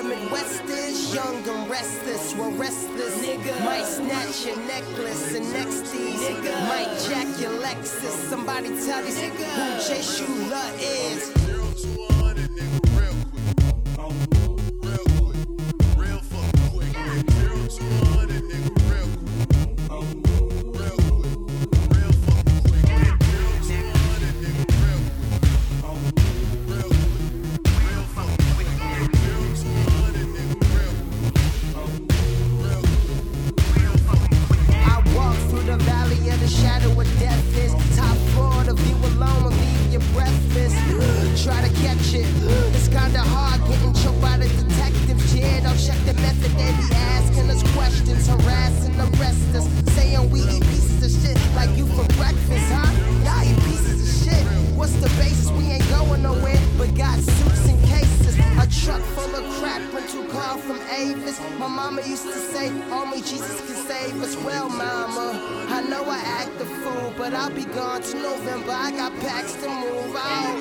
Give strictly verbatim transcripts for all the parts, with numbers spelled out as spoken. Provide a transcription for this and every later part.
Midwest is young and restless. Well, restless, nigga. Might snatch your necklace and next these, nigga. Might jack your Lexus. Somebody tell these nigga who Jay Shula is. Zero to a hundred, nigga, real quick. Real quick. Real fucking quick. Zero to a hundred, nigga, real quick. Real quick. Real fucking quick. Zero to a hundred, nigga, real quick. Real quick. Real fucking quick. Zero to a hundred, nigga, real quick. Real quick. Real fucking quick. I walk through the valley of the shadow of death is top floor, the view alone will leave you breathless. Try to catch it, it's kinda hard getting choked by the detectives. Yeah, don't check the method, they be asking us questions, harassing the rest us, saying we eat pieces of shit like you for breakfast, huh? Y'all eat pieces of shit. What's the basis? We ain't going nowhere, but got suits and cases. A truck full of crap, rental car from Avis. My mama used to say, only Jesus can save us. Well, mama, I know I act the fool, but I'll be gone to November. I got packs to move out.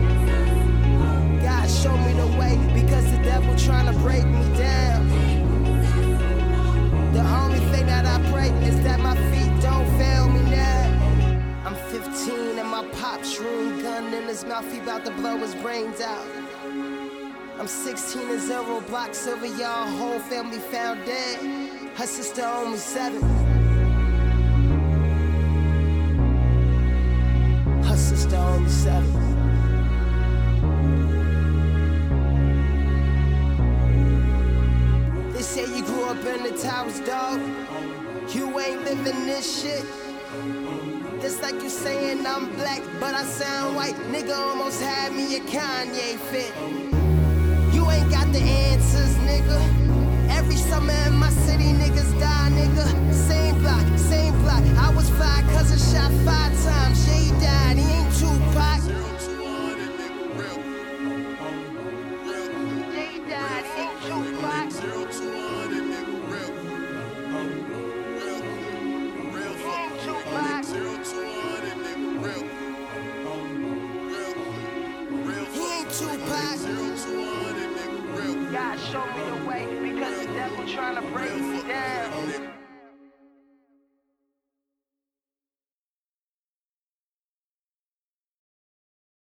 God show me the way, because the devil trying to break me down. The only thing that I pray is that my feet don't fail me now. I'm fifteen and my pop's room, gun in his mouth, he about to blow his brains out. I'm sixteen and zero blocks over, y'all whole family found dead. Her sister only seven. Her sister only seven. They say you grew up in the towers, dog. You ain't living this shit. Just like you saying I'm black, but I sound white. Nigga almost had me a Kanye fit. You ain't got the answers, nigga. Every summer in my city, niggas die, nigga. Same block, same